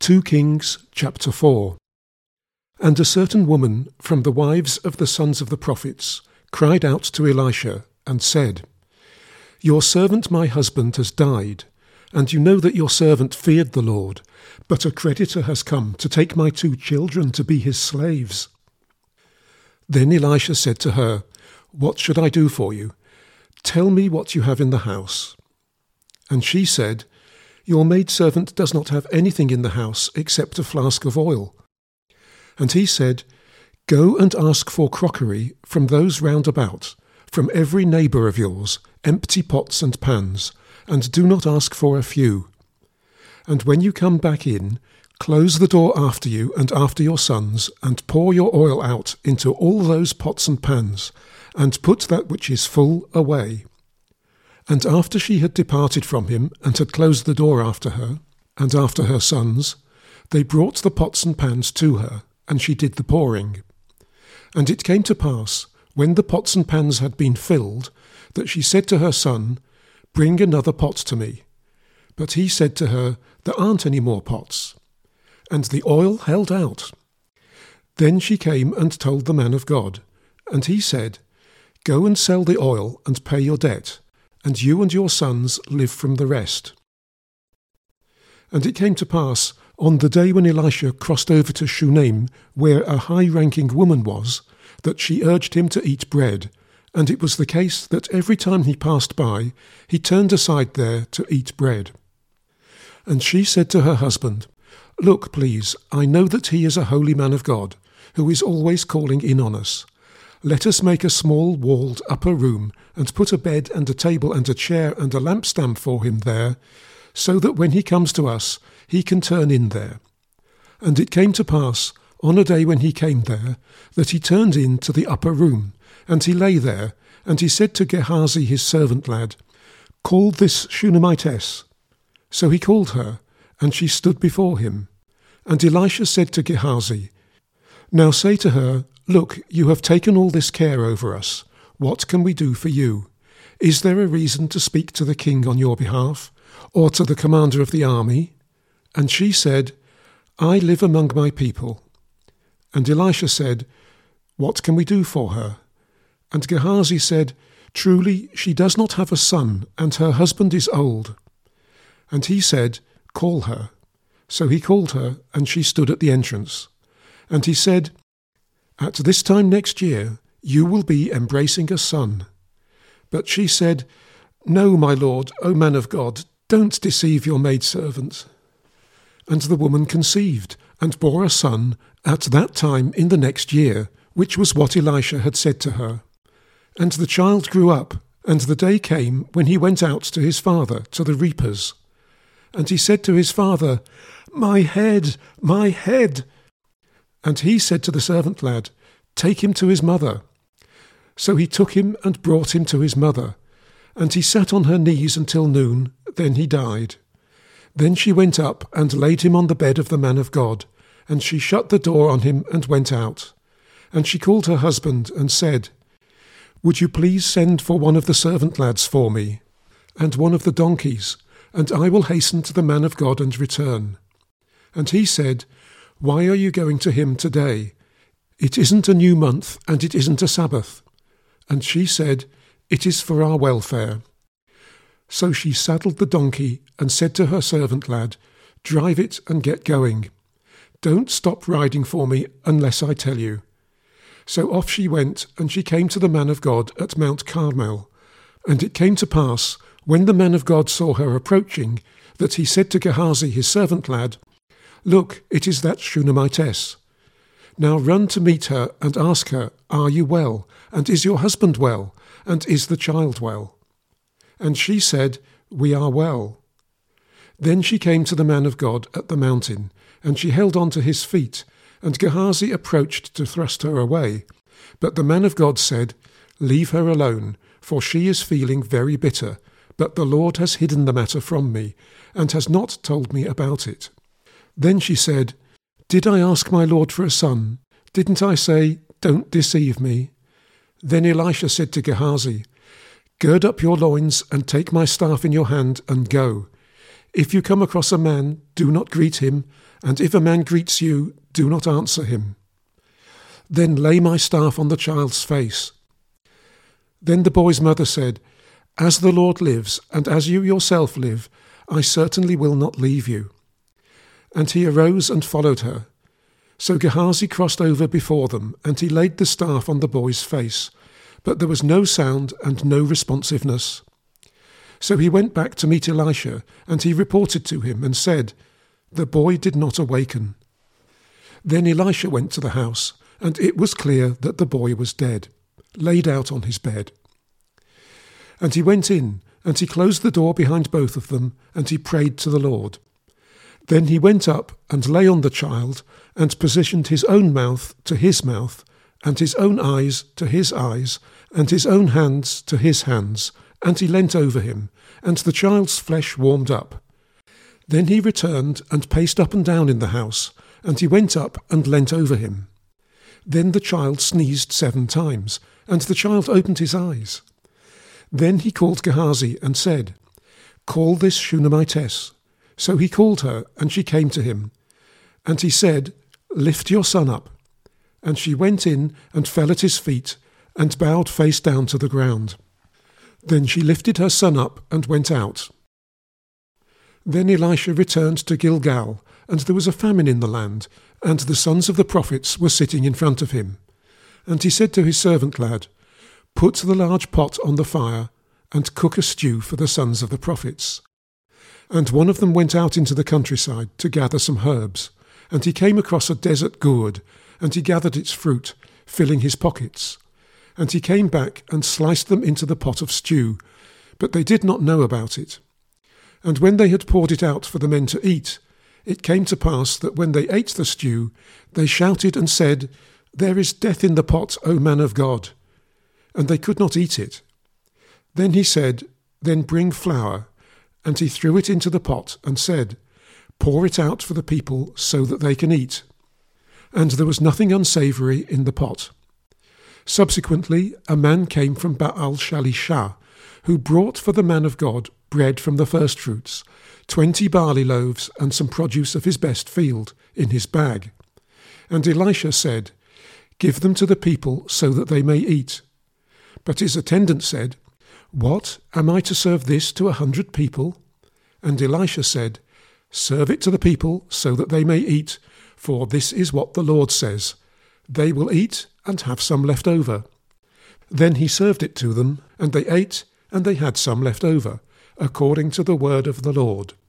2 Kings chapter 4. And a certain woman from the wives of the sons of the prophets cried out to Elisha and said, Your servant my husband has died, and you know that your servant feared the Lord, but a creditor has come to take my 2 children to be his slaves. Then Elisha said to her, What should I do for you? Tell me what you have in the house. And she said, Your maidservant does not have anything in the house except a flask of oil. And he said, Go and ask for crockery from those round about, from every neighbour of yours, empty pots and pans, and do not ask for a few. And when you come back in, close the door after you and after your sons, and pour your oil out into all those pots and pans, and put that which is full away. And after she had departed from him, and had closed the door after her, and after her sons, they brought the pots and pans to her, and she did the pouring. And it came to pass, when the pots and pans had been filled, that she said to her son, Bring another pot to me. But he said to her, There aren't any more pots. And the oil held out. Then she came and told the man of God, and he said, Go and sell the oil and pay your debt, and you and your sons live from the rest. And it came to pass, on the day when Elisha crossed over to Shunem, where a high-ranking woman was, that she urged him to eat bread, and it was the case that every time he passed by, he turned aside there to eat bread. And she said to her husband, Look, please, I know that he is a holy man of God, who is always calling in on us. Let us make a small walled upper room, and put a bed and a table and a chair and a lampstand for him there, so that when he comes to us, he can turn in there. And it came to pass, on a day when he came there, that he turned in to the upper room, and he lay there, and he said to Gehazi his servant lad, Call this Shunammitess. So he called her, and she stood before him. And Elisha said to Gehazi, Now say to her, Look, you have taken all this care over us. What can we do for you? Is there a reason to speak to the king on your behalf, or to the commander of the army? And she said, I live among my people. And Elisha said, What can we do for her? And Gehazi said, Truly, she does not have a son, and her husband is old. And he said, Call her. So he called her, and she stood at the entrance. And he said, At this time next year you will be embracing a son. But she said, No, my lord, O man of God, don't deceive your maidservant. And the woman conceived, and bore a son at that time in the next year, which was what Elisha had said to her. And the child grew up, and the day came when he went out to his father, to the reapers. And he said to his father, My head, my head. And he said to the servant lad, Take him to his mother. So he took him and brought him to his mother. And he sat on her knees until noon, then he died. Then she went up and laid him on the bed of the man of God, and she shut the door on him and went out. And she called her husband and said, Would you please send for one of the servant lads for me, and one of the donkeys, and I will hasten to the man of God and return. And he said, Why are you going to him today? It isn't a new month, and it isn't a Sabbath. And she said, It is for our welfare. So she saddled the donkey and said to her servant lad, Drive it and get going. Don't stop riding for me unless I tell you. So off she went, and she came to the man of God at Mount Carmel. And it came to pass, when the man of God saw her approaching, that he said to Gehazi his servant lad, Look, it is that Shunammitess. Now run to meet her and ask her, Are you well? And is your husband well? And is the child well? And she said, We are well. Then she came to the man of God at the mountain, and she held on to his feet, and Gehazi approached to thrust her away. But the man of God said, Leave her alone, for she is feeling very bitter, but the Lord has hidden the matter from me, and has not told me about it. Then she said, Did I ask my Lord for a son? Didn't I say, Don't deceive me? Then Elisha said to Gehazi, Gird up your loins and take my staff in your hand and go. If you come across a man, do not greet him, and if a man greets you, do not answer him. Then lay my staff on the child's face." Then the boy's mother said, "As the Lord lives, and as you yourself live, I certainly will not leave you." And he arose and followed her. So Gehazi crossed over before them, and he laid the staff on the boy's face, but there was no sound and no responsiveness. So he went back to meet Elisha, and he reported to him and said, "The boy did not awaken." Then Elisha went to the house, and it was clear that the boy was dead, laid out on his bed. And he went in, and he closed the door behind both of them, and he prayed to the Lord. Then he went up and lay on the child, and positioned his own mouth to his mouth, and his own eyes to his eyes, and his own hands to his hands, and he leant over him, and the child's flesh warmed up. Then he returned and paced up and down in the house, and he went up and leant over him. Then the child sneezed 7 times, and the child opened his eyes. Then he called Gehazi and said, "Call this Shunammitess." So he called her, and she came to him. And he said, "Lift your son up." And she went in and fell at his feet, and bowed face down to the ground. Then she lifted her son up and went out. Then Elisha returned to Gilgal, and there was a famine in the land, and the sons of the prophets were sitting in front of him. And he said to his servant lad, "Put the large pot on the fire, and cook a stew for the sons of the prophets." And one of them went out into the countryside to gather some herbs, and he came across a desert gourd, and he gathered its fruit, filling his pockets. And he came back and sliced them into the pot of stew, but they did not know about it. And when they had poured it out for the men to eat, it came to pass that when they ate the stew, they shouted and said, "There is death in the pot, O man of God." And they could not eat it. Then he said, "Then bring flour." And he threw it into the pot and said, "Pour it out for the people so that they can eat." And there was nothing unsavoury in the pot. Subsequently, a man came from Baal Shalishah, who brought for the man of God bread from the firstfruits, 20 barley loaves and some produce of his best field, in his bag. And Elisha said, "Give them to the people so that they may eat." But his attendant said, "What, am I to serve this to 100 people? And Elisha said, "Serve it to the people so that they may eat, for this is what the Lord says. They will eat and have some left over." Then he served it to them, and they ate, and they had some left over, according to the word of the Lord.